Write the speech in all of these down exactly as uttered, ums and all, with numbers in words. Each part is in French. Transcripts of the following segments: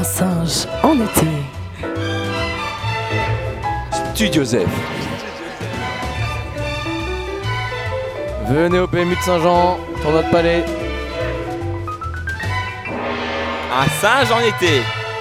Un singe en été. Studio Zef. Venez au P M U de Saint-Jean, pour notre palais. Un singe en été.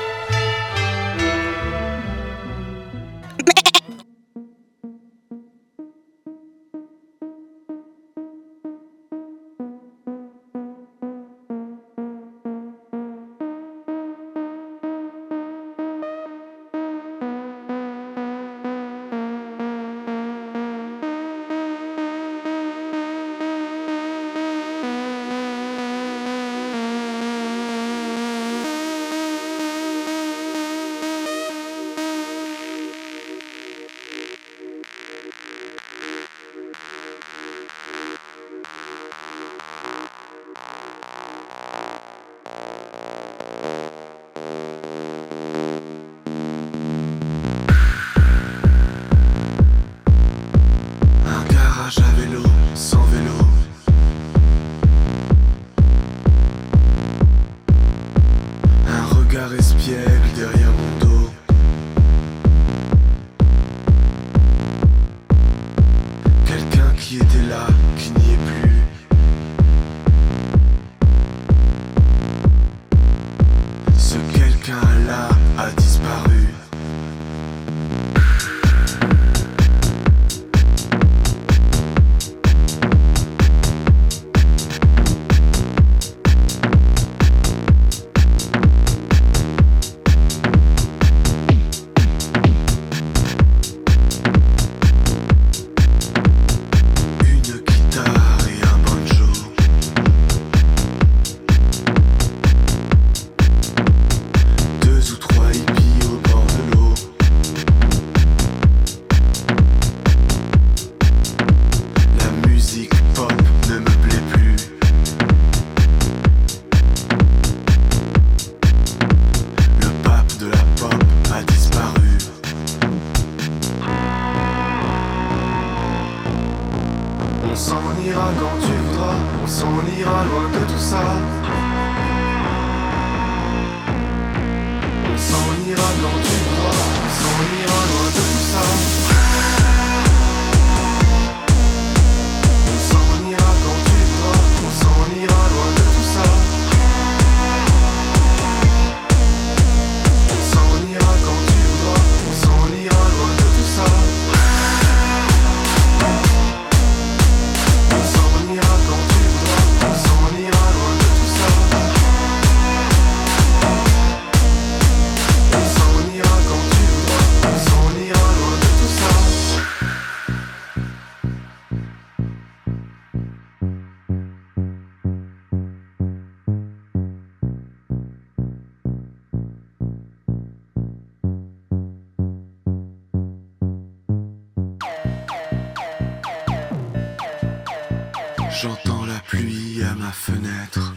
J'entends la pluie à ma fenêtre.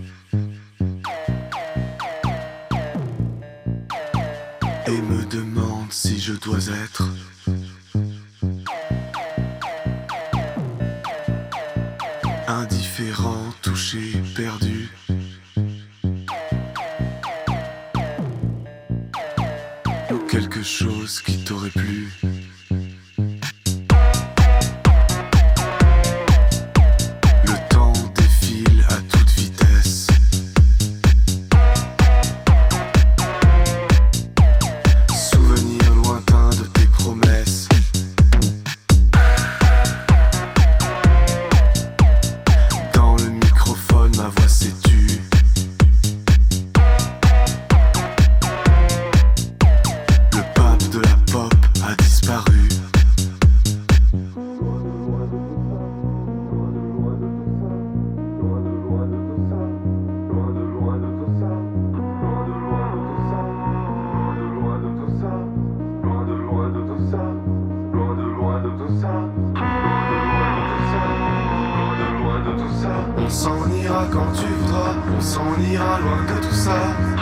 Et me demande si je dois être indifférent, touché, perdu. Ou quelque chose qui t'aurait plu. On s'en ira quand tu voudras, on s'en ira loin de tout ça.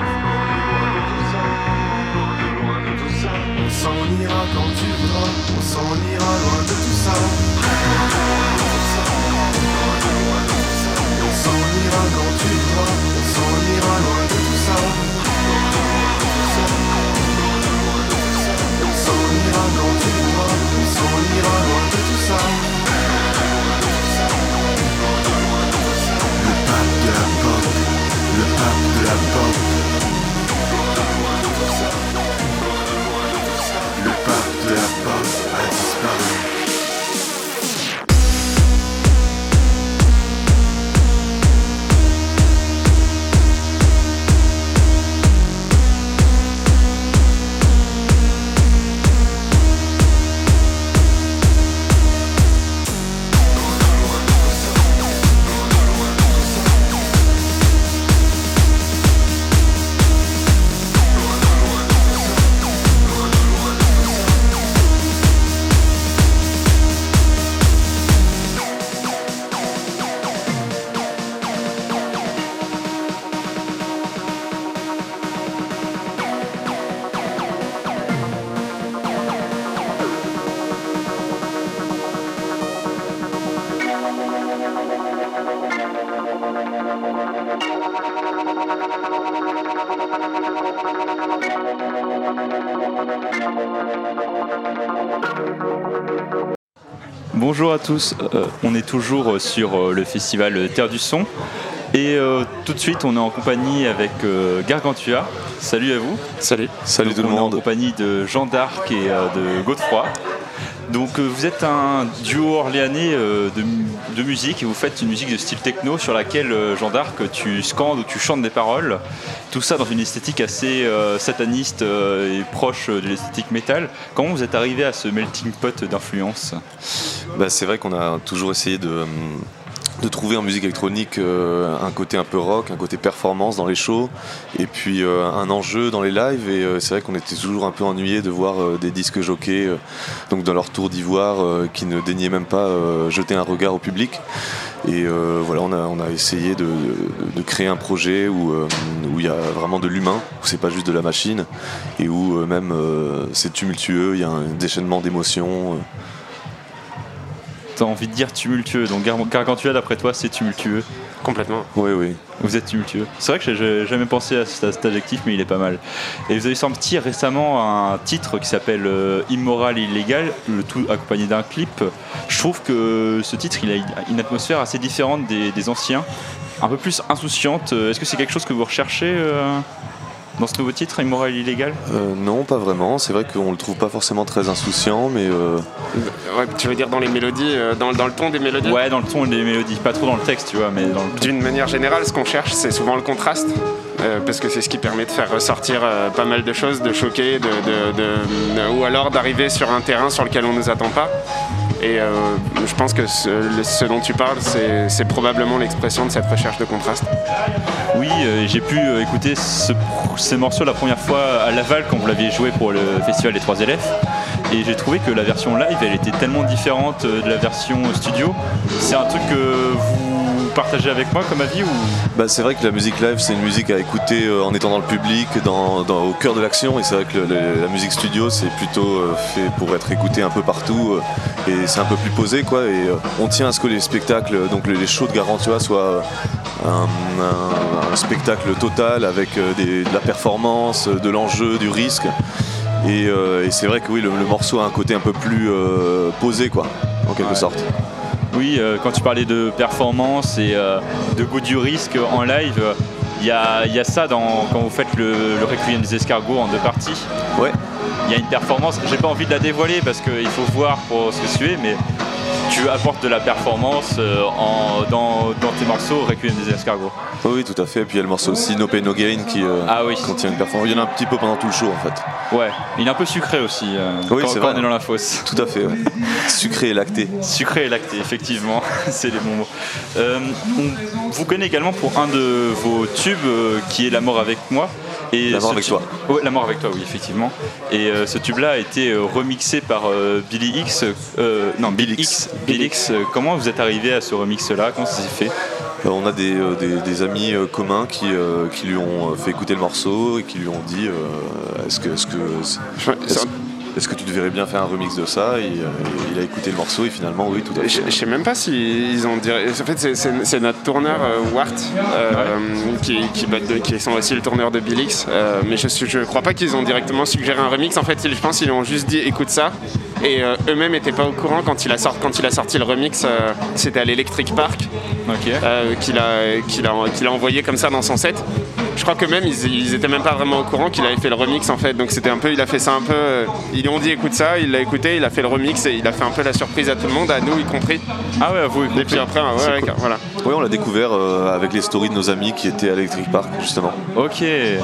On s'en ira quand tu voudras, on s'en ira loin de tout ça. On s'en ira quand tu voudras, on s'en ira loin de tout ça. Bonjour à tous, euh, on est toujours sur euh, le festival Terre du Son et euh, tout de suite on est en compagnie avec euh, Gargantua. Salut à vous. Salut. Salut Donc, tout le monde. On est en compagnie de Jean d'Arc et euh, de Godefroy. Donc euh, vous êtes un duo orléanais euh, de, de musique et vous faites une musique de style techno sur laquelle euh, Jean d'Arc tu scandes ou tu chantes des paroles. Tout ça dans une esthétique assez euh, sataniste euh, et proche de l'esthétique métal. Comment vous êtes arrivé à ce melting pot d'influence ? Bah, c'est vrai qu'on a toujours essayé de, de trouver en musique électronique euh, un côté un peu rock, un côté performance dans les shows et puis euh, un enjeu dans les lives et euh, c'est vrai qu'on était toujours un peu ennuyés de voir euh, des disques jockeys euh, donc dans leur tour d'ivoire euh, qui ne daignaient même pas euh, jeter un regard au public et euh, voilà on a, on a essayé de, de, de créer un projet où euh, où il y a vraiment de l'humain, où c'est pas juste de la machine et où euh, même euh, c'est tumultueux, il y a un déchaînement d'émotions. euh, T'as envie de dire tumultueux, donc Gar- Gargantua d'après toi c'est tumultueux. Complètement. Oui, oui. Vous êtes tumultueux. C'est vrai que j'ai jamais pensé à cet, à cet adjectif, mais il est pas mal. Et vous avez sorti récemment un titre qui s'appelle euh, Immoral et illégal, le tout accompagné d'un clip. Je trouve que ce titre il a une atmosphère assez différente des, des anciens, un peu plus insouciante. Est-ce que c'est quelque chose que vous recherchez euh, dans ce nouveau titre, Immoral et illégal ? Euh, non, pas vraiment. C'est vrai qu'on le trouve pas forcément très insouciant, mais euh, Ouais, tu veux dire dans les mélodies, euh, dans, dans le ton des mélodies ? Ouais, dans le ton des mélodies, pas trop dans le texte, tu vois, mais dans le ton. D'une manière générale, ce qu'on cherche, c'est souvent le contraste, euh, parce que c'est ce qui permet de faire ressortir euh, pas mal de choses, de choquer, de, de, de, de- ou alors d'arriver sur un terrain sur lequel on ne nous attend pas. Et euh, je pense que ce, le- ce dont tu parles, c'est, c'est probablement l'expression de cette recherche de contraste. Oui, euh, j'ai pu euh, écouter ce, ces morceaux la première fois à Laval quand vous l'aviez joué pour le festival des Trois Élèves. Et j'ai trouvé que la version live, elle était tellement différente euh, de la version studio. C'est un truc que vous partagez avec moi comme avis ou... bah, c'est vrai que la musique live, c'est une musique à écouter euh, en étant dans le public, dans, dans- au cœur de l'action. Et c'est vrai que le- le- la musique studio, c'est plutôt euh, fait pour être écouté un peu partout. euh, et c'est un peu plus posé, quoi. Et euh, on tient à ce que les spectacles, donc les, les shows de Gargantua, soient euh, un, un- un spectacle total avec euh, des- de la performance, de l'enjeu, du risque. Et, euh, et c'est vrai que oui, le, le morceau a un côté un peu plus euh, posé, quoi, en quelque Ouais. sorte. Oui, euh, quand tu parlais de performance et euh, de goût du risque en live, il y a, y a ça dans, quand vous faites le, le Requiem des escargots en deux parties. Ouais. Il y a une performance, j'ai pas envie de la dévoiler parce qu'il faut voir pour ce que tu es, mais tu apportes de la performance euh, en, dans, dans tes morceaux Requiem des escargots. Oui, oui, tout à fait. Et puis il y a le morceau aussi No Pain No Gain qui euh, Ah oui. contient une performance. Il y en a un petit peu pendant tout le show, en fait. Ouais, il est un peu sucré aussi euh, Oui, quand, c'est quand vrai. on est dans la fosse. Tout à fait, ouais. Sucré et lacté. Sucré et lacté, effectivement, c'est les bons mots. Euh, on vous connaît également pour un de vos tubes euh, qui est La mort avec moi. Et La mort ce avec tube- toi. Ouais, La mort avec toi, oui, effectivement. Et euh, ce tube-là a été euh, remixé par euh, Billy X. euh, non, Bill X. Bill X. Euh, comment vous êtes arrivé à ce remix-là ? Comment ça s'est fait ? Euh, on a des, euh, des, des amis euh, communs qui, euh, qui lui ont euh, fait écouter le morceau et qui lui ont dit euh, est-ce que, est-ce que, Je- est-ce, est-ce que tu devrais bien faire un remix de ça et, euh, il a écouté le morceau et finalement oui, tout à Je, fait. je sais même pas s'ils ont dit. En fait, c'est, c'est- c'est notre tourneur euh, Wart euh, qui, qui, bat de- qui sont aussi le tourneur de Billix. Euh, mais je, suis- je crois pas qu'ils ont directement suggéré un remix. En fait, ils- je pense qu'ils ont juste dit écoute ça. Et euh, eux-mêmes n'étaient pas au courant quand il a, sort- quand il a sorti le remix. euh, c'était à l'Electric Park Ok. euh, qu'il, a, qu'il, a, qu'il a envoyé comme ça dans son set. Je crois que même ils, ils étaient même pas vraiment au courant qu'il avait fait le remix en fait. Donc c'était un peu, il a fait ça un peu. euh, ils lui ont dit écoute ça, il l'a écouté, il a fait le remix et il a fait un peu la surprise à tout le monde, à nous y compris. Ah ouais, à vous, y Et compris. puis après, ouais, C'est ouais, cool. voilà. Oui, on l'a découvert euh, avec les stories de nos amis qui étaient à l'Electric Park justement. Ok.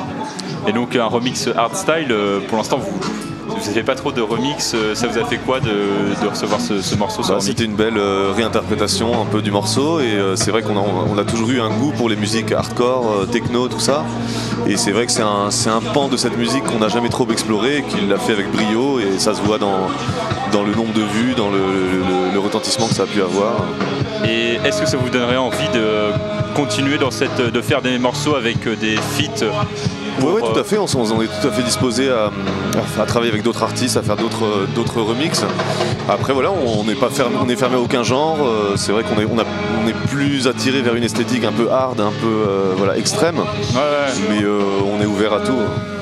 Et donc un remix hardstyle, euh, pour l'instant vous vous n'avez pas trop de remix, euh, ça vous a fait quoi de, de recevoir ce, ce morceau ce Bah, remix ? c'était une belle euh, réinterprétation un peu du morceau et euh, c'est vrai qu'on a, on a toujours eu un goût pour les musiques hardcore, euh, techno, tout ça. Et c'est vrai que c'est un, c'est un pan de cette musique qu'on n'a jamais trop exploré et qu'il l'a fait avec brio et ça se voit dans, dans le nombre de vues, dans le, le- le retentissement que ça a pu avoir. Et est-ce que ça vous donnerait envie de continuer dans cette, de faire des morceaux avec euh, des feats Ouais, ouais, tout à fait. On, on est tout à fait disposé à, à, à travailler avec d'autres artistes, à faire d'autres, d'autres remixes. Après, voilà, on n'est pas fermé, on est fermé à aucun genre. Euh, c'est vrai qu'on est, on a, on est plus attiré vers une esthétique un peu hard, un peu euh, voilà, extrême. Ouais, ouais. Mais euh, on est ouvert à tout.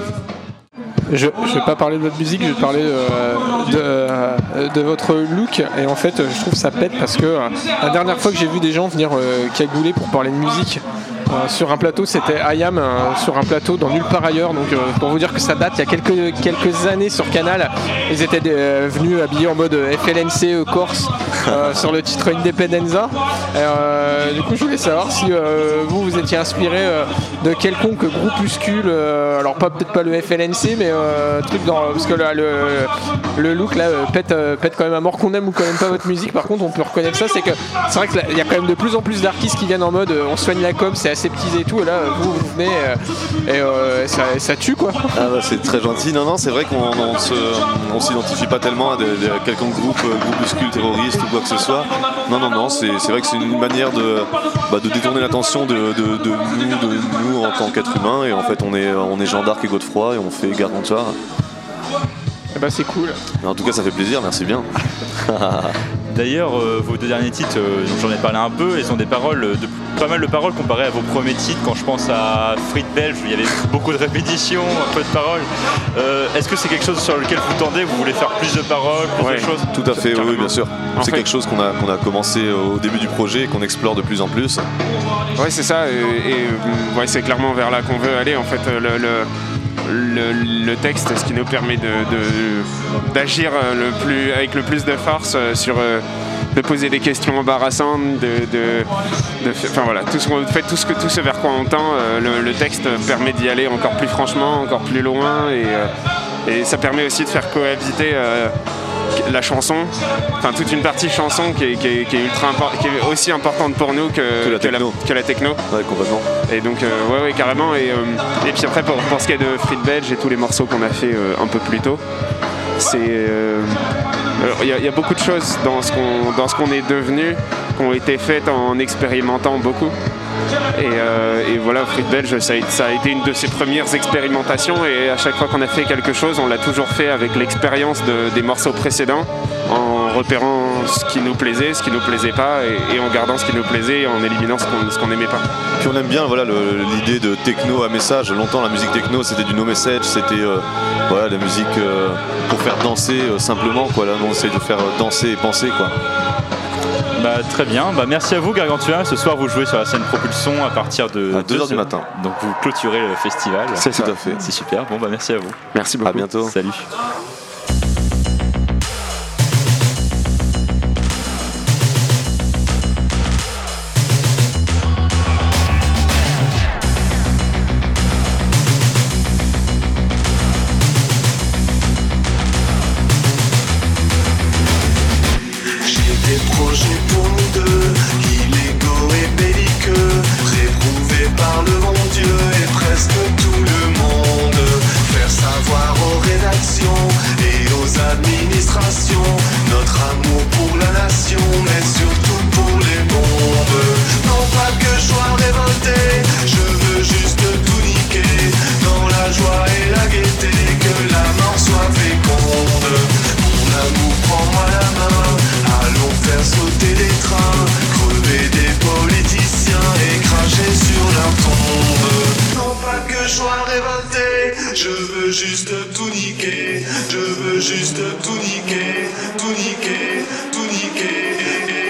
Je ne vais pas parler de votre musique, je vais parler euh, de, de votre look. Et en fait, je trouve ça pète parce que euh, la dernière fois que j'ai vu des gens venir euh, cagouler pour parler de musique, Euh, sur un plateau, c'était Ayam euh, sur un plateau dans Nulle part ailleurs. Donc euh, pour vous dire que ça date il y a quelques, quelques années sur Canal. Ils étaient euh, venus habillés en mode F L N C euh, Corse euh, sur le titre Independenza. Et, euh, du coup je voulais savoir si euh, vous vous étiez inspiré euh, de quelconque groupuscule, euh, alors pas peut-être pas le F L N C, mais euh, truc dans, parce que là, le, le look là euh, pète, euh, pète quand même à mort, qu'on aime ou qu'on aime pas votre musique. Par contre on peut reconnaître ça, c'est que c'est vrai qu'il y a quand même de plus en plus d'artistes qui viennent en mode euh, on soigne la com, c'est aseptisé et tout, et là vous, vous venez euh, et euh, ça, ça tue quoi. Ah bah, c'est très gentil. Non non, c'est vrai qu'on on se, on s'identifie pas tellement à, de, de, à quelconque groupe, euh, groupuscule terroriste ou quoi que ce soit. Non non non, c'est, c'est vrai que c'est une manière de, bah, de détourner l'attention de, de, de, nous, de nous en tant qu'êtres humains, et en fait on est, on est Jeanne d'Arc et Godefroy et on fait Gargantua. Et bah c'est cool. En tout cas ça fait plaisir, merci bien. D'ailleurs, euh, vos deux derniers titres, euh, j'en ai parlé un peu, ils ont des paroles, de, pas mal de paroles comparées à vos premiers titres. Quand je pense à Frites Belge, il y avait beaucoup de répétitions, un peu de paroles. Euh, est-ce que c'est quelque chose sur lequel vous tendez? Vous voulez faire plus de paroles, plus ouais, de choses? Tout à fait, oui, oui, bien sûr. En c'est fait, quelque chose qu'on a, qu'on a commencé au début du projet et qu'on explore de plus en plus. Ouais, c'est ça, et, et ouais, c'est clairement vers là qu'on veut aller. En fait, le, le... Le, le texte, ce qui nous permet de, de, d'agir le plus, avec le plus de force sur, de poser des questions embarrassantes, de, de, de enfin voilà, tout ce, fait, tout, ce que, tout ce vers quoi on tend, le, le texte permet d'y aller encore plus franchement, encore plus loin, et, et ça permet aussi de faire cohabiter euh, la chanson, enfin toute une partie chanson qui est, qui est, qui est ultra impor- qui est aussi importante pour nous que, que, la, que, techno. La, que la techno. Ouais, complètement. Et donc euh, ouais, ouais carrément. Et, euh, et puis après pour, pour ce qui est de Frites Belge et tous les morceaux qu'on a fait euh, un peu plus tôt, c'est il euh, y, y a beaucoup de choses dans ce qu'on dans ce qu'on est devenu qui ont été faites en expérimentant beaucoup. Et, euh, et voilà, Frites Belge, ça a, ça a été une de ses premières expérimentations, et à chaque fois qu'on a fait quelque chose, on l'a toujours fait avec l'expérience de, des morceaux précédents, en repérant ce qui nous plaisait, ce qui nous plaisait pas, et, et en gardant ce qui nous plaisait, et en éliminant ce qu'on, ce qu'on aimait pas. Puis on aime bien voilà, le, l'idée de techno à message. Longtemps la musique techno c'était du no message, c'était euh, voilà, la musique euh, pour faire danser euh, simplement quoi. Là on essaie de faire danser et penser quoi. Bah, très bien, bah, merci à vous Gargantua. Ce soir vous jouez sur la scène Propulsion à partir de à deux heures du matin. Donc vous clôturez le festival. C'est tout à fait. C'est super, bon bah merci à vous. Merci beaucoup. À bientôt. Salut. Notre amour pour la nation, mais surtout pour les mondes. Non pas que je sois révolté, je veux juste tout niquer. Dans la joie et la gaieté, que la mort soit féconde. Mon amour, prends-moi la main, allons faire sauter les trains, crever des politiciens et cracher sur leur tombe. Non pas que je sois révolté, je veux juste tout niquer. Je veux juste tout niquer, tout niquer, tout niquer.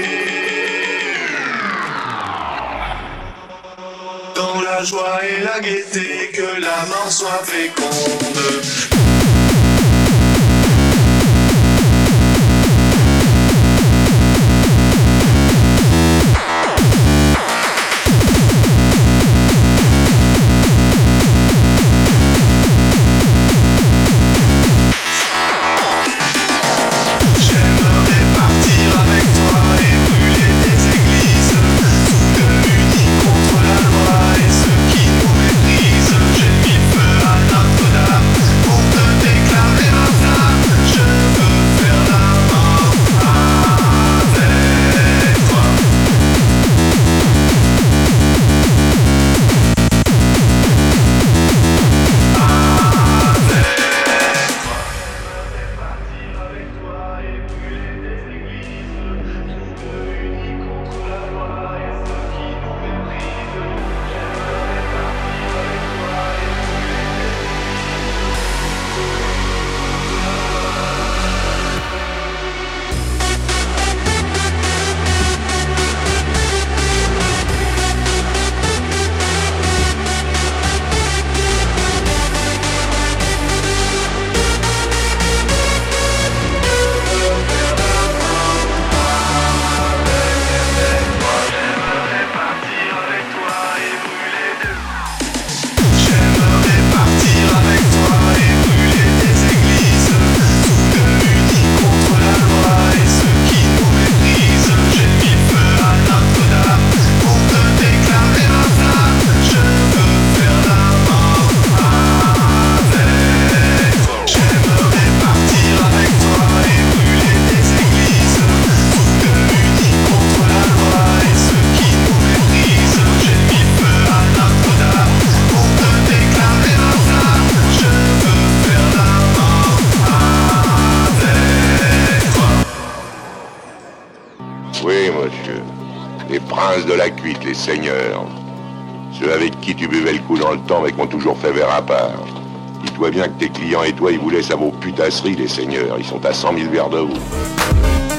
Dans la joie et la gaieté, que la mort soit féconde. Pour de la cuite, les seigneurs. Ceux avec qui tu buvais le coup dans le temps mais qui ont toujours fait verre à part. Dis-toi bien que tes clients et toi, ils vous laissent à vos putasseries, les seigneurs. Ils sont à cent mille verres de vous.